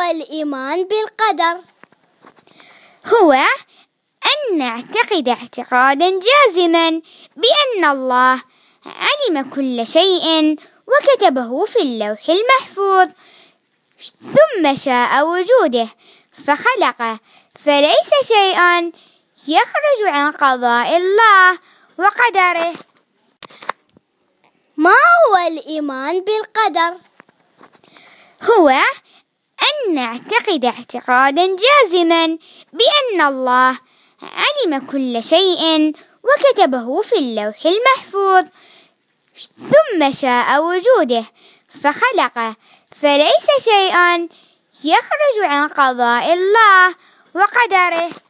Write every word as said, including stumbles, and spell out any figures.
الإيمان بالقدر؟ هو أن نعتقد اعتقادا جازما بأن الله علم كل شيء وكتبه في اللوح المحفوظ، ثم شاء وجوده فخلقه، فليس شيء يخرج عن قضاء الله وقدره. ما هو الإيمان بالقدر؟ هو أن نعتقد اعتقادا جازما بأن الله علم كل شيء وكتبه في اللوح المحفوظ، ثم شاء وجوده فخلقه، فليس شيء يخرج عن قضاء الله وقدره.